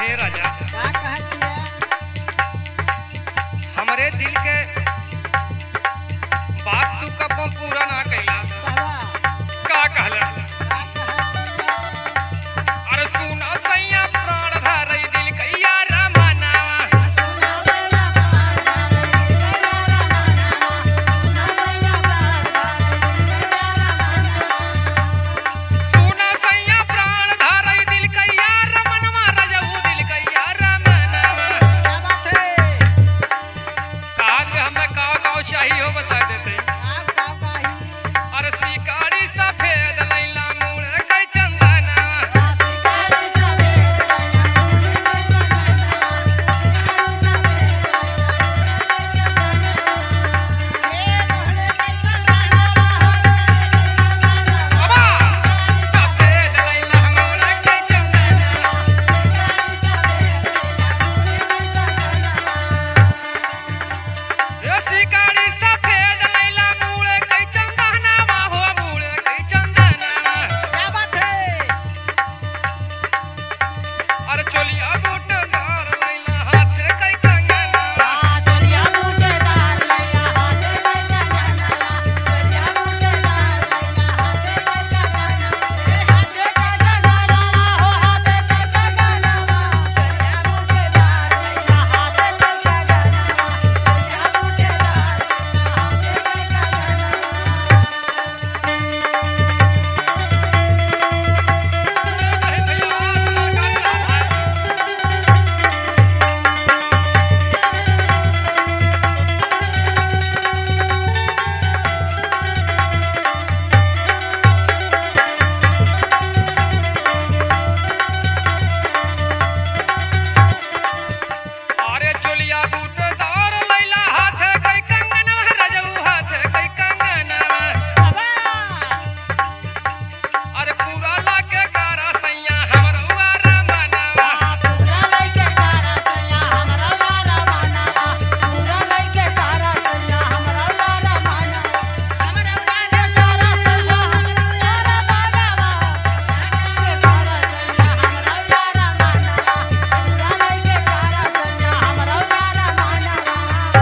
ए राजा क्या कहती है? हमरे दिल के बात तू कबो पूरा ना कैला कहला, का कहला क्या कहती है? अरे सुना सैया प्राण धरई दिल कैया रमाना सुना सैया प्राण धरई दिल कैया रमाना, सुना सैया प्राण धरई दिल कैया रमाना। सुना सैया प्राण धरई दिल कैया रमनवा रजऊ दिल कैया रमाना क्या बात है? कहा कि हमें का गाँव चाहिए हो बता देते आप का कही? अरे शिकारी सफेद लैला मुड़ के चंदना शिकारी सफेद लैला मुड़ के चंदनवा, शिकारी सफेद लैला मुड़ के चंदनवा। ये मुड़ के चंदनवा हो रे चंदनवा। बाबा सफेद लैला मुड़ के चंदना शिकारी सफेद लैला मुड़ के चंदनवा। ये शिकारी सफेद लैला मुड़ के चंदना हो मुड़ के चंदना क्या बात है? अरे चोलिया बूटदार लैला हाथ के कंगना चलिया बूटेदार लैला हाथे के कंगनवा, चलिया बूटेदार लैला हाथे के कंगनवा। ए हाथे के कंगनवा हो हाथे के कंगनवा, चलिया बूटेदार लैला हाथे के कंगनवा, चलिया बूटेदार लैला हाथे के कंगनवा। अरे चोलिया बूटदार लैला हाथ के कंगना रजऊ हाथ के कंगना बाबा अरे पूरा लाके कारा सैया हमरवा रमनवा पूरा लइके तारा सैया हमरा वाला मानवा, पूरा लइके तारा सैया हमरा वाला मानवा, हमरा वाला तारा सैया हमरा वाला मानवा, लइके तारा सैया हमरा वाला मानवा, पूरा लइके तारा सैया हमरा वाला मानवा।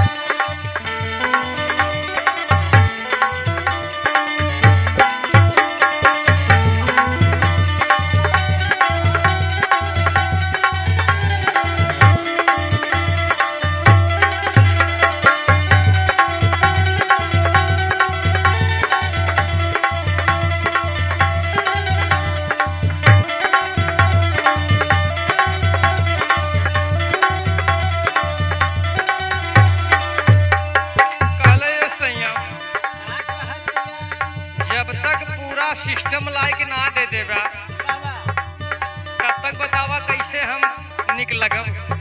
कहले सैया क्या कहत है? जब तक पूरा सिस्टम लायक ना दे देबा बाबा तब तक बतावा कैसे हम निक लगम